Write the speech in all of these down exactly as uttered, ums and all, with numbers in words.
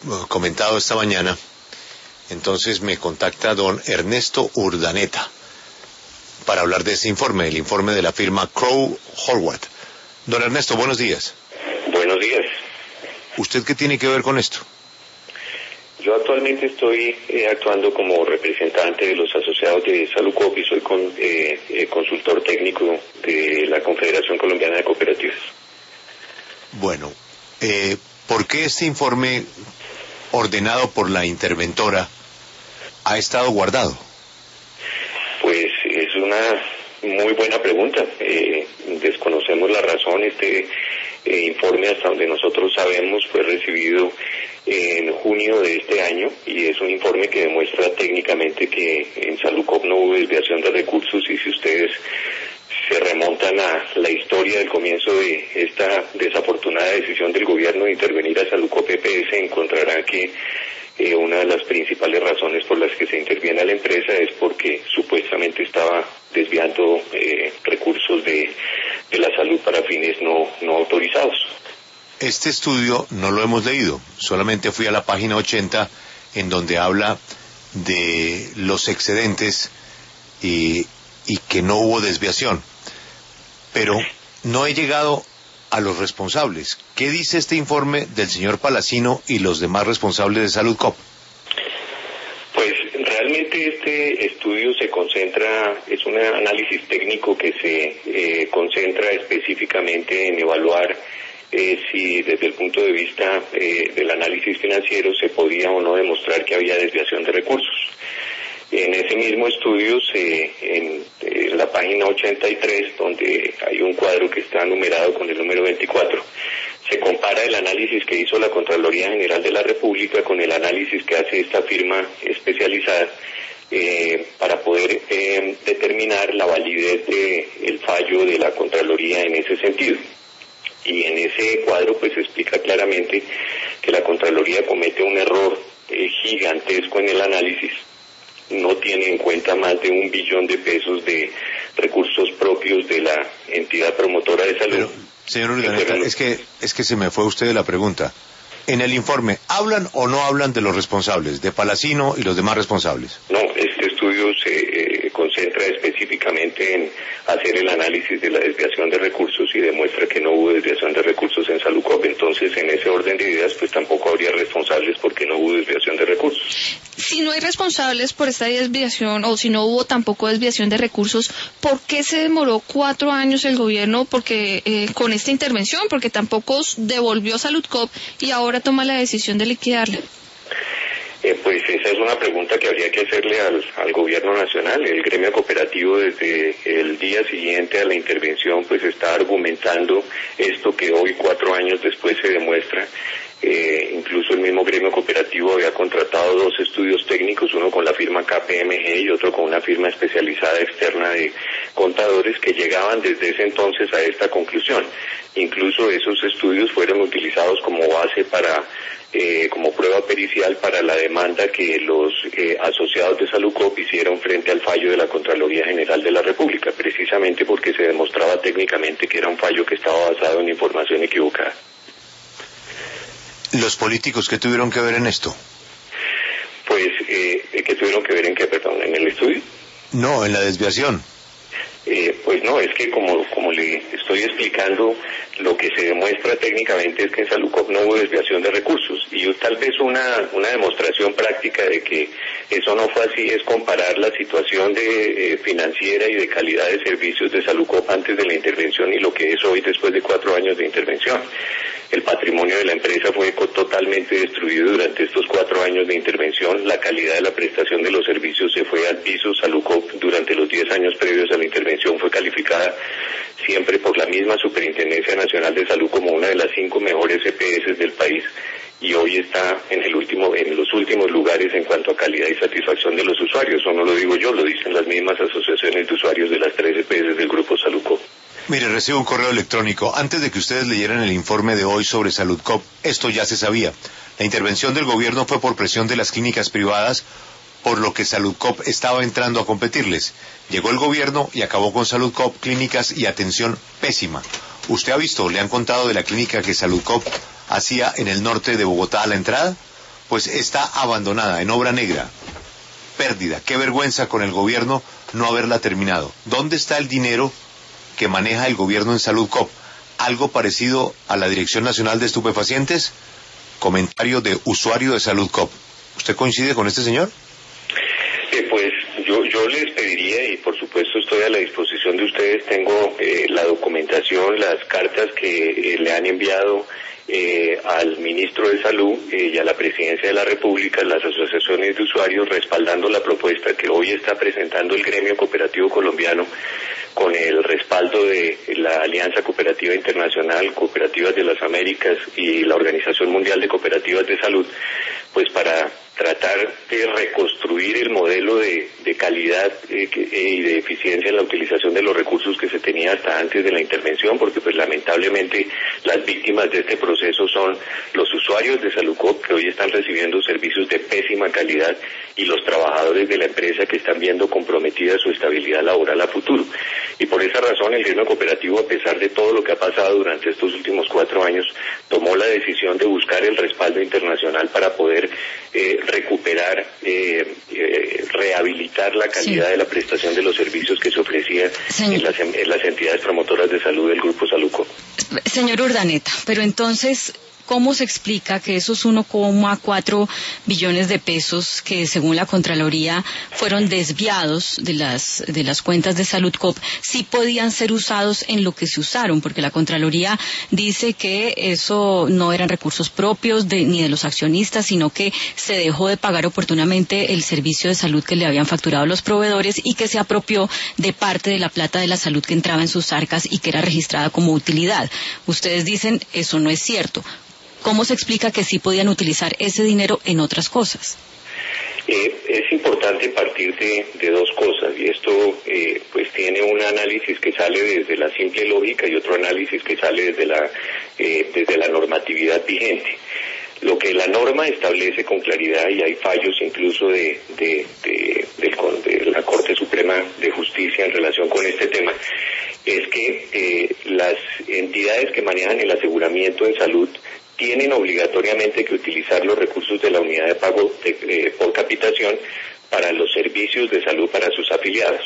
comentado esta mañana, entonces me contacta don Ernesto Urdaneta para hablar de ese informe, el informe de la firma Crowe Horwath. Don Ernesto, buenos días. Buenos días. ¿Usted qué tiene que ver con esto? Yo actualmente estoy eh, actuando como representante de los asociados de Saludcoop y soy con, eh, eh, consultor técnico de la Confederación Colombiana de Cooperativas. Bueno, eh, ¿por qué este informe ordenado por la interventora ha estado guardado? Pues es una muy buena pregunta. Eh, desconocemos la razón. Este eh, informe, hasta donde nosotros sabemos, fue recibido en junio de este año y es un informe que demuestra técnicamente que en Saludcoop no hubo desviación de recursos, y si ustedes se remontan a la historia del comienzo de esta desafortunada decisión del gobierno de intervenir a Saludcoop E P S, encontrarán que eh, una de las principales razones por las que se interviene a la empresa es porque supuestamente estaba desviando eh, recursos de, de la salud para fines no, no autorizados. Este estudio no lo hemos leído, solamente fui a la página ochenta en donde habla de los excedentes y, y que no hubo desviación, pero no he llegado a los responsables. ¿Qué dice este informe del señor Palacino y los demás responsables de Saludcoop? Pues realmente este estudio se concentra, es un análisis técnico que se eh, concentra específicamente en evaluar Eh, si desde el punto de vista eh, del análisis financiero se podía o no demostrar que había desviación de recursos. En ese mismo estudio, se, en, en la página ochenta y tres, donde hay un cuadro que está numerado con el número veinticuatro, se compara el análisis que hizo la Contraloría General de la República con el análisis que hace esta firma especializada eh, para poder eh, determinar la validez del fallo de la Contraloría en ese sentido. Y en ese cuadro pues se explica claramente que la Contraloría comete un error eh, gigantesco en el análisis. No tiene en cuenta más de un billón de pesos de recursos propios de la entidad promotora de salud. Pero, señor Urdaneta, es que, es que se me fue usted de la pregunta. En el informe, ¿hablan o no hablan de los responsables, de Palacino y los demás responsables? No, este estudio se eh, concentra específicamente en hacer el análisis de la desviación de recursos y demuestra que no hubo desviación de recursos en Saludcoop. Entonces, en ese orden de ideas, pues tampoco habría responsables porque no hubo desviación de recursos. Si no hay responsables por esta desviación, o si no hubo tampoco desviación de recursos, ¿por qué se demoró cuatro años el gobierno porque eh, con esta intervención? Porque tampoco devolvió Saludcoop y ahora toma la decisión de liquidarla. Eh, pues esa es una pregunta que habría que hacerle al, al gobierno nacional. El gremio cooperativo desde el día siguiente a la intervención pues está argumentando esto que hoy, cuatro años después, se demuestra. Eh, incluso el mismo gremio cooperativo había contratado dos estudios técnicos, uno con la firma K P M G y otro con una firma especializada externa de contadores que llegaban desde ese entonces a esta conclusión. Incluso esos estudios fueron utilizados como base para Eh, como prueba pericial para la demanda que los eh, asociados de Saludcoop hicieron frente al fallo de la Contraloría General de la República, precisamente porque se demostraba técnicamente que era un fallo que estaba basado en información equivocada. ¿Los políticos qué tuvieron que ver en esto? Pues, eh, ¿qué tuvieron que ver en qué, perdón, en el estudio? No, en la desviación. Eh, pues no, es que como, como le estoy explicando, lo que se demuestra técnicamente es que en Saludcoop no hubo desviación de recursos, y tal vez una, una demostración práctica de que eso no fue así es comparar la situación de eh, financiera y de calidad de servicios de Saludcoop antes de la intervención y lo que es hoy después de cuatro años de intervención. El patrimonio de la empresa fue totalmente destruido durante estos cuatro años de intervención, la calidad de la prestación de los servicios se fue al piso. Saludcoop durante los diez años previos a la intervención fue calificada siempre por la misma Superintendencia Nacional de Salud como una de las cinco mejores E P S del país, y hoy está en el último, en los últimos lugares en cuanto a calidad y satisfacción de los usuarios. Eso no lo digo yo, lo dicen las mismas asociaciones de usuarios de las tres E P S del grupo Saludcoop. Mire, recibo un correo electrónico. Antes de que ustedes leyeran el informe de hoy sobre Saludcoop, esto ya se sabía. La intervención del gobierno fue por presión de las clínicas privadas, por lo que Saludcoop estaba entrando a competirles. Llegó el gobierno y acabó con Saludcoop, clínicas y atención pésima. ¿Usted ha visto, le han contado de la clínica que Saludcoop hacía en el norte de Bogotá a la entrada? pues está abandonada, en obra negra, pérdida. Qué vergüenza con el gobierno no haberla terminado. ¿Dónde está el dinero que maneja el gobierno en Saludcop? ¿Algo parecido a la Dirección Nacional de Estupefacientes? Comentario de usuario de Saludcop. ¿Usted coincide con este señor? Eh, pues yo, yo les pediría, y por supuesto estoy a la disposición de ustedes, tengo eh, la documentación, las cartas que eh, le han enviado eh, al ministro de Salud eh, y a la Presidencia de la República, las asociaciones de usuarios, respaldando la propuesta que hoy está presentando el Gremio Cooperativo Colombiano con el respaldo de la Alianza Cooperativa Internacional, Cooperativas de las Américas y la Organización Mundial de Cooperativas de Salud, pues para tratar de reconstruir el modelo de, de calidad eh, que, eh, y de eficiencia en la utilización de los recursos que se tenía hasta antes de la intervención, porque pues lamentablemente las víctimas de este proceso son los usuarios de Saludcop, que hoy están recibiendo servicios de pésima calidad, y los trabajadores de la empresa, que están viendo comprometida su estabilidad laboral a futuro. Y por esa razón el gremio cooperativo, a pesar de todo lo que ha pasado durante estos últimos cuatro años, tomó la decisión de buscar el respaldo internacional para poder eh, recuperar, eh, eh, rehabilitar la calidad sí. de la prestación de los servicios que se ofrecía en las, en las entidades promotoras de salud del Grupo Saludcop. Señor Urdaneta, pero entonces, ¿cómo se explica que esos uno coma cuatro billones de pesos que según la Contraloría fueron desviados de las de las cuentas de Saludcop sí podían ser usados en lo que se usaron? Porque la Contraloría dice que eso no eran recursos propios de, ni de los accionistas, sino que se dejó de pagar oportunamente el servicio de salud que le habían facturado los proveedores y que se apropió de parte de la plata de la salud que entraba en sus arcas y que era registrada como utilidad. Ustedes dicen eso no es cierto. ¿Cómo se explica que sí podían utilizar ese dinero en otras cosas? Eh, es importante partir de, de dos cosas, y esto eh, pues tiene un análisis que sale desde la simple lógica y otro análisis que sale desde la, eh, desde la normatividad vigente. Lo que la norma establece con claridad, y hay fallos incluso de, de, de, de, de la Corte Suprema de Justicia en relación con este tema, es que eh, las entidades que manejan el aseguramiento en salud tienen obligatoriamente que utilizar los recursos de la unidad de pago de, eh, por capitación para los servicios de salud para sus afiliados.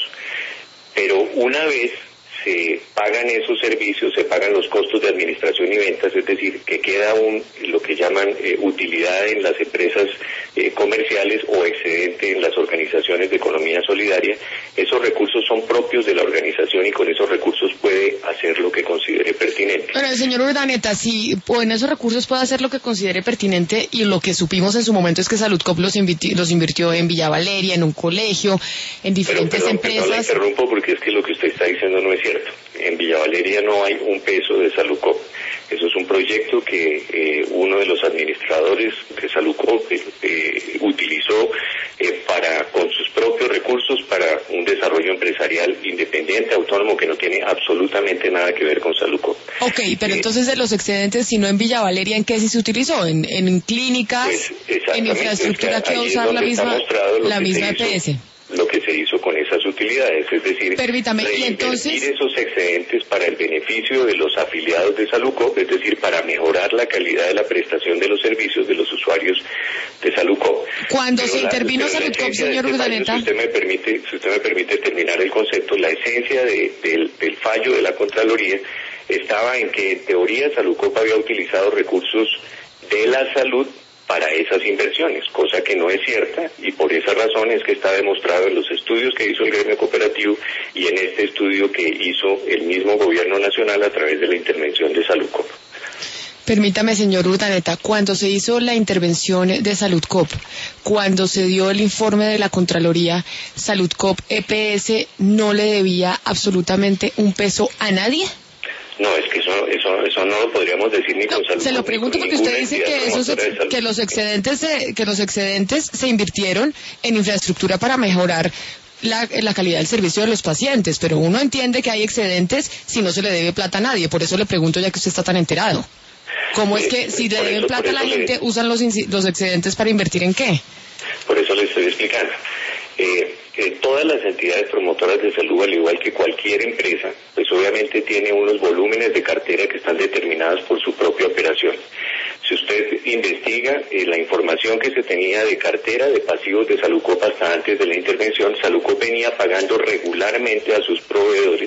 Pero una vez se pagan esos servicios, se pagan los costos de administración y ventas, es decir, que queda un lo que llaman eh, utilidad en las empresas eh, comerciales o excedente en las organizaciones de economía solidaria. Esos recursos son propios de la organización y con esos recursos puede hacer lo que considere pertinente. Pero el señor Urdaneta, si en esos recursos puede hacer lo que considere pertinente, y lo que supimos en su momento es que Saludcop los, invirtió, los invirtió en Villa Valeria, en un colegio, en diferentes pero, perdón, empresas. No la interrumpo porque es que lo que usted está diciendo no es cierto. En Villa Valeria no hay un peso de Saludcop. Eso es un proyecto que eh, uno de los administradores de Saludcop eh, eh, utilizó eh, para, con sus propios recursos, para un desarrollo empresarial independiente, autónomo, que no tiene absolutamente nada que ver con Saludcop. Ok, pero eh, entonces de los excedentes, si no en Villa Valeria, ¿en qué sí se utilizó? ¿En, en clínicas? Pues, ¿En infraestructura es que, que va a usar la misma, la misma E P S? Lo que se hizo con esas utilidades, es decir, Permítame, ¿y entonces esos excedentes para el beneficio de los afiliados de Saludcop, es decir, para mejorar la calidad de la prestación de los servicios de los usuarios de Saludcop? Cuando pero se la, intervino Saludcop, señor Urdaneta, si usted me permite, si usted me permite terminar el concepto, la esencia de, de, del fallo de la Contraloría estaba en que en teoría Saludcop había utilizado recursos de la salud para esas inversiones, cosa que no es cierta, y por esa razón es que está demostrado en los estudios que hizo el gremio cooperativo y en este estudio que hizo el mismo gobierno nacional a través de la intervención de Saludcop. Permítame, señor Urdaneta, cuando se hizo la intervención de Saludcop, cuando se dio el informe de la Contraloría, Saludcop E P S no le debía absolutamente un peso a nadie. No, es que eso, eso, eso no lo podríamos decir ni con no, salud. Se lo pregunto porque usted dice que esos ex, que los excedentes se, que los excedentes se invirtieron en infraestructura para mejorar la, la calidad del servicio de los pacientes, pero uno entiende que hay excedentes si no se le debe plata a nadie. Por eso le pregunto, ya que usted está tan enterado, ¿cómo es que si le deben plata a la gente usan los, los excedentes para invertir en qué? Por eso le estoy explicando. Eh, eh, todas las entidades promotoras de salud, al igual que cualquier empresa, pues obviamente tiene unos volúmenes de cartera que están determinados por su propia operación. Si usted investiga eh, la información que se tenía de cartera de pasivos de Saludcop hasta antes de la intervención, Saludcop venía pagando regularmente a sus proveedores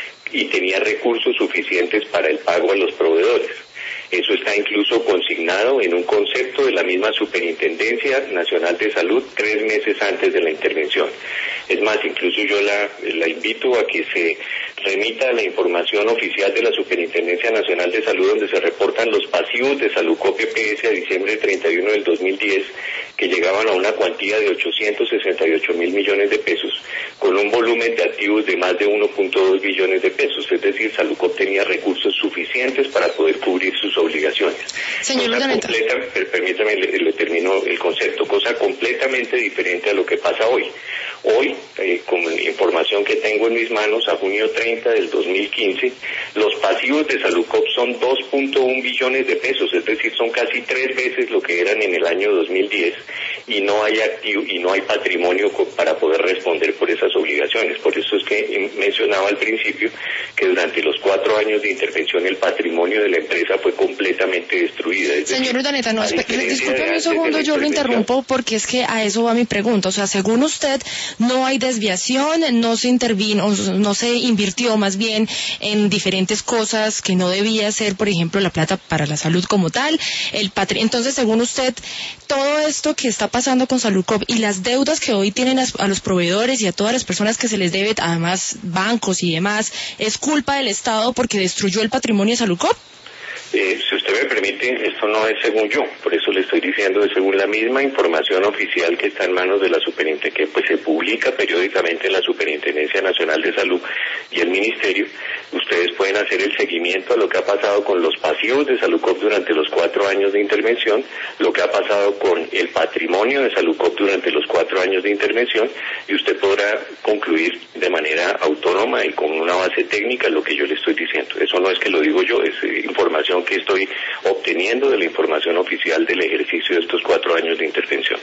y tenía recursos suficientes para el pago a los proveedores. Eso está incluso consignado en un concepto de la misma Superintendencia Nacional de Salud tres meses antes de la intervención. Es más, incluso yo la, la invito a que se remita a la información oficial de la Superintendencia Nacional de Salud, donde se reportan los pasivos de Saludcop E P S a diciembre treinta y uno del dos mil diez, que llegaban a una cuantía de ochocientos sesenta y ocho mil millones de pesos, con un volumen de activos de más de uno punto dos billones de pesos. Es decir, Saludcop tenía recursos suficientes para poder cubrir sus obligaciones. Señor Urdaneta. Permítame, le, le termino el concepto, cosa completamente diferente a lo que pasa hoy. Hoy, eh, con la información que tengo en mis manos, a junio treinta del dos mil quince, los pasivos de Saludcop son dos punto uno billones de pesos, es decir, son casi tres veces lo que eran en el año dos mil diez, y no hay activo y no hay patrimonio para poder responder por esas obligaciones. Por eso es que mencionaba al principio que durante los cuatro años de intervención el patrimonio de la empresa fue completamente destruido. Es Señor Urdaneta, no, discúlpeme un segundo, yo lo interrumpo porque es que a eso va mi pregunta. O sea, según usted, no hay desviación, no se intervino, no se invirtió más bien en diferentes cosas que no debía ser, por ejemplo, la plata para la salud como tal, el patri... Entonces, según usted, todo esto que está pasando con Saludcop y las deudas que hoy tienen a, a los proveedores y a todas las personas que se les debe, además bancos y demás, ¿es culpa del Estado porque destruyó el patrimonio de Saludcop? Eh, si usted me permite, esto no es según yo, por eso le estoy diciendo, es según la misma información oficial que está en manos de la Superintendencia, que pues se publica periódicamente en la Superintendencia Nacional de Salud y el Ministerio. Ustedes pueden hacer el seguimiento a lo que ha pasado con los pasivos de Saludcop durante los cuatro años de intervención, lo que ha pasado con el patrimonio de Saludcop durante los cuatro años de intervención, y usted podrá concluir de manera autónoma y con una base técnica lo que yo le estoy diciendo. Eso no es que lo digo yo, es eh, información que estoy obteniendo de la información oficial del ejercicio de estos cuatro años de intervención.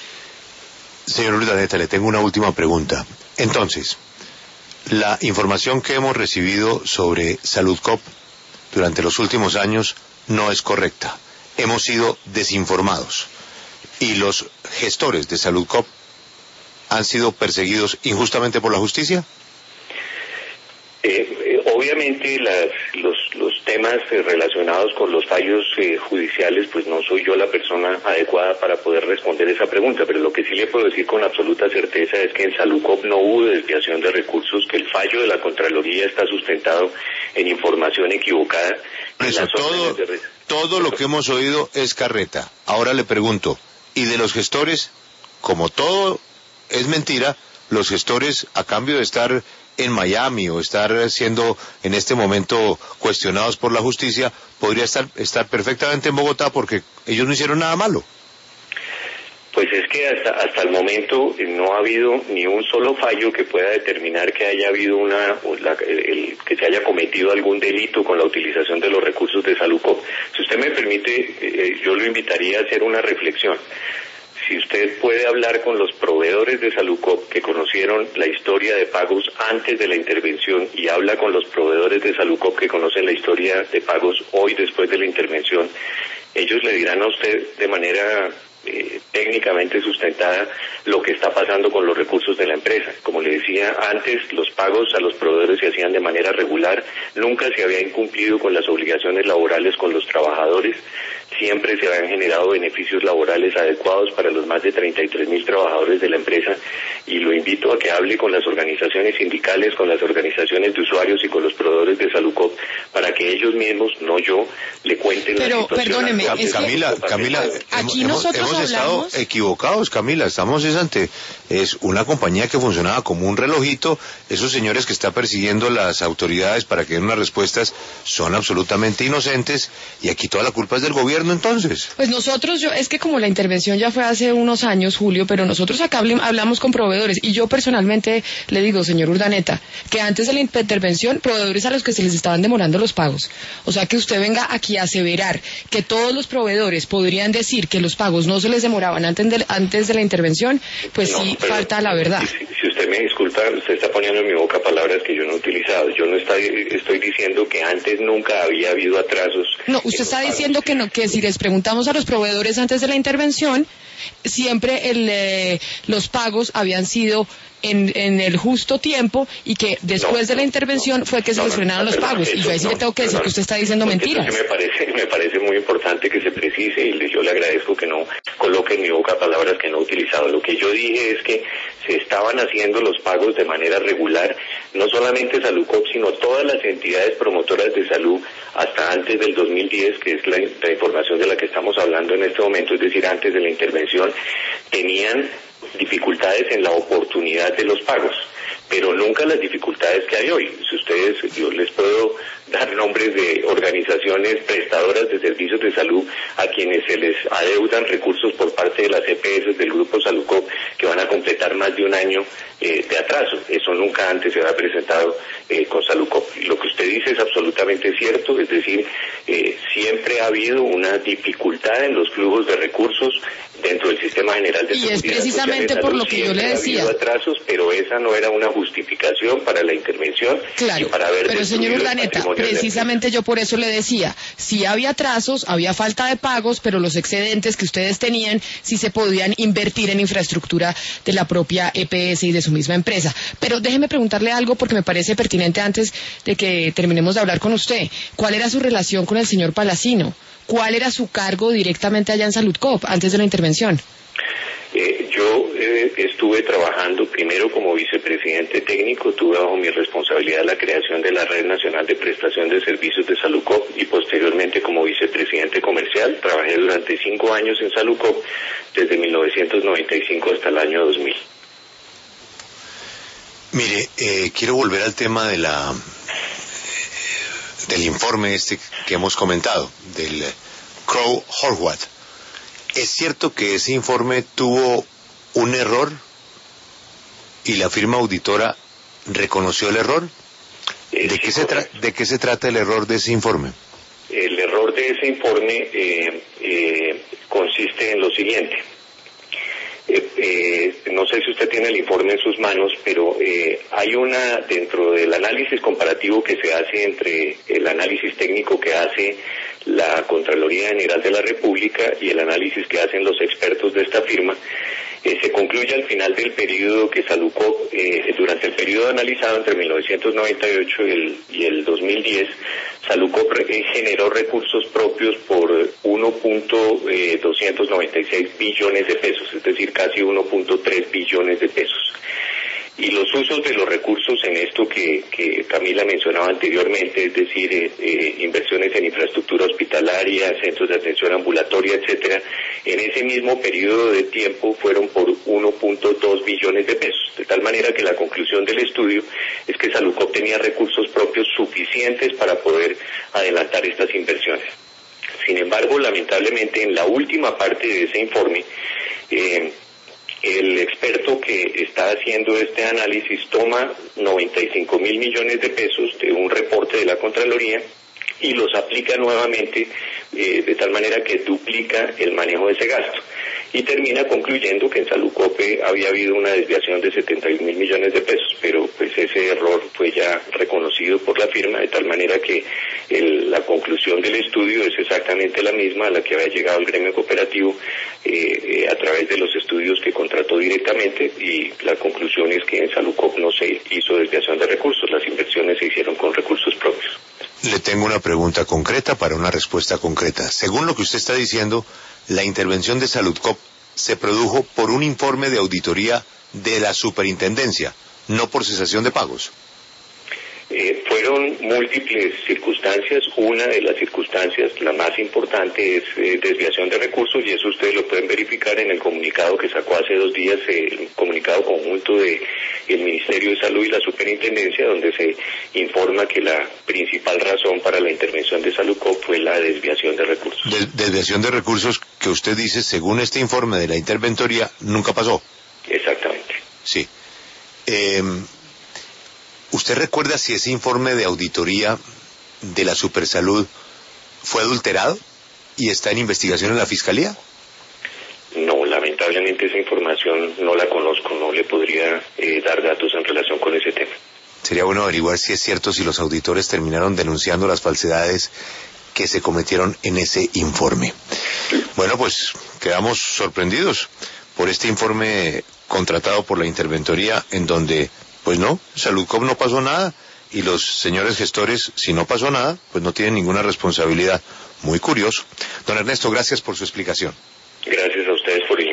Señor Urdaneta, le tengo una última pregunta. Entonces, la información que hemos recibido sobre Saludcop durante los últimos años no es correcta. Hemos sido desinformados y los gestores de Saludcop han sido perseguidos injustamente por la justicia. Eh, eh, obviamente las, los, los temas eh, relacionados con los fallos eh, judiciales, pues no soy yo la persona adecuada para poder responder esa pregunta, pero lo que sí le puedo decir con absoluta certeza es que en Saludcop no hubo desviación de recursos, que el fallo de la Contraloría está sustentado en información equivocada. Eso, todo, de... todo lo que hemos oído es carreta. Ahora le pregunto, ¿y de los gestores? Como todo es mentira, los gestores, a cambio de estar en Miami o estar siendo en este momento cuestionados por la justicia, podría estar, estar perfectamente en Bogotá porque ellos no hicieron nada malo. Pues es que hasta hasta el momento no ha habido ni un solo fallo que pueda determinar que haya habido una la, el, el, que se haya cometido algún delito con la utilización de los recursos de Saludcop. Si usted me permite, eh, yo lo invitaría a hacer una reflexión. Si usted puede hablar con los proveedores de Saludcop que conocieron la historia de pagos antes de la intervención y habla con los proveedores de Saludcop que conocen la historia de pagos hoy después de la intervención, ellos le dirán a usted de manera eh, técnicamente sustentada lo que está pasando con los recursos de la empresa. Como le decía antes, los pagos a los proveedores se hacían de manera regular, nunca se había incumplido con las obligaciones laborales con los trabajadores, siempre se habían generado beneficios laborales adecuados para los más de treinta y tres mil trabajadores de la empresa, y lo invito a que hable con las organizaciones sindicales, con las organizaciones de usuarios y con los proveedores de Saludcop para que ellos mismos, no yo, le cuenten Pero, la situación. Perdóneme, es Camila, que, Camila, aquí hemos, nosotros hemos hablamos... estado equivocados, Camila, estamos es ante es una compañía que funcionaba como un relojito. Esos señores que está persiguiendo las autoridades para que den unas respuestas son absolutamente inocentes y aquí toda la culpa es del gobierno. Entonces, pues nosotros, yo es que como la intervención ya fue hace unos años, Julio, pero nosotros acá hablamos con proveedores y yo personalmente le digo, señor Urdaneta, que antes de la intervención, proveedores a los que se les estaban demorando los pagos. O sea, que usted venga aquí a aseverar que todos los proveedores podrían decir que los pagos no se les demoraban antes de, antes de la intervención, pues no, sí falta la verdad. Si, si usted me disculpa, usted está poniendo en mi boca palabras que yo no he utilizado. Yo no estoy, estoy diciendo que antes nunca había habido atrasos. No, usted está diciendo que no, que si les preguntamos a los proveedores antes de la intervención, siempre el, eh, los pagos habían sido En, en el justo tiempo y que después no, de la intervención no, fue que se les frenaron no, los pagos. Eso, y yo ahí sí no, le tengo que decir no, que usted está diciendo mentiras. Me parece, me parece muy importante que se precise y yo le agradezco que no coloque en mi boca palabras que no he utilizado. Lo que yo dije es que se estaban haciendo los pagos de manera regular, no solamente Saludcop, sino todas las entidades promotoras de salud hasta antes del dos mil diez, que es la, la información de la que estamos hablando en este momento, es decir, antes de la intervención, tenían dificultades en la oportunidad de los pagos, pero nunca las dificultades que hay hoy. Si ustedes, yo les puedo dar nombres de organizaciones prestadoras de servicios de salud a quienes se les adeudan recursos por parte de las E P S del Grupo Saludcop que van a completar más de un año eh, de atraso. Eso nunca antes se había presentado eh, con Saludcop. Lo que usted dice es absolutamente cierto, es decir, eh, siempre ha habido una dificultad en los flujos de recursos dentro del Sistema General de Seguridad Social. Y es precisamente por lo que yo le decía. Ha habido atrasos, pero esa no era una justificación para la intervención. Claro, y para haber pero señor Urdaneta, precisamente yo por eso le decía, sí había atrasos, había falta de pagos, pero los excedentes que ustedes tenían sí se podían invertir en infraestructura de la propia E P S y de su misma empresa. Pero déjeme preguntarle algo porque me parece pertinente antes de que terminemos de hablar con usted. ¿Cuál era su relación con el señor Palacino? ¿Cuál era su cargo directamente allá en Saludcop antes de la intervención? Eh, yo eh, estuve trabajando primero como vicepresidente técnico, tuve bajo mi responsabilidad la creación de la Red Nacional de Prestación de Servicios de Saludcop y posteriormente como vicepresidente comercial. Trabajé durante cinco años en Saludcop, desde mil novecientos noventa y cinco hasta el año dos mil. Mire, eh, quiero volver al tema de la del informe este que hemos comentado, del Crowe-Horwath. ¿Es cierto que ese informe tuvo un error y la firma auditora reconoció el error? Eh, ¿De, sí, qué se tra- ¿De qué se trata el error de ese informe? El error de ese informe eh, eh, consiste en lo siguiente. Eh, eh, no sé si usted tiene el informe en sus manos, pero eh, hay una, dentro del análisis comparativo que se hace entre el análisis técnico que hace la Contraloría General de la República y el análisis que hacen los expertos de esta firma, eh, se concluye al final del periodo que Saludcop, eh, durante el periodo analizado entre mil novecientos noventa y ocho y el, y el dos mil diez, Saludcop eh, generó recursos propios por uno punto doscientos noventa y seis billones de pesos, es decir, casi uno punto tres billones de pesos. Y los usos de los recursos en esto que, que Camila mencionaba anteriormente, es decir, eh, eh, inversiones en infraestructura hospitalaria, centros de atención ambulatoria, etcétera, en ese mismo periodo de tiempo fueron por uno punto dos billones de pesos. De tal manera que la conclusión del estudio es que Saludcop tenía recursos propios suficientes para poder adelantar estas inversiones. Sin embargo, lamentablemente, en la última parte de ese informe, eh, el experto que está haciendo este análisis toma noventa y cinco mil millones de pesos de un reporte de la Contraloría y los aplica nuevamente eh, de tal manera que duplica el manejo de ese gasto y termina concluyendo que en Saludcop había habido una desviación de setenta y un mil millones de pesos, pero pues ese error fue ya reconocido por la firma, de tal manera que el, la conclusión del estudio es exactamente la misma a la que había llegado el gremio cooperativo eh, eh, a través de los estudios que contrató directamente, y la conclusión es que en Saludcop no se hizo desviación de recursos, las inversiones se hicieron con recursos propios. Le tengo una pregunta concreta para una respuesta concreta. Según lo que usted está diciendo, la intervención de Saludcop se produjo por un informe de auditoría de la superintendencia, no por cesación de pagos. Eh, fueron múltiples circunstancias. Una de las circunstancias, la más importante, es eh, desviación de recursos, y eso ustedes lo pueden verificar en el comunicado que sacó hace dos días, eh, el comunicado conjunto de el Ministerio de Salud y la Superintendencia, donde se informa que la principal razón para la intervención de Saludcop fue la desviación de recursos. De- desviación de recursos que usted dice, según este informe de la interventoría, nunca pasó. Exactamente. Sí. Eh, ¿Usted recuerda si ese informe de auditoría de la Supersalud fue adulterado y está en investigación en la Fiscalía? No, lamentablemente lamentablemente esa información no la conozco, no le podría eh, dar datos en relación con ese tema. Sería bueno averiguar si es cierto si los auditores terminaron denunciando las falsedades que se cometieron en ese informe. Bueno, pues quedamos sorprendidos por este informe contratado por la Interventoría, en donde, pues no, Saludcop no pasó nada, y los señores gestores, si no pasó nada, pues no tienen ninguna responsabilidad. Muy curioso. Don Ernesto, gracias por su explicación. Gracias a ustedes por el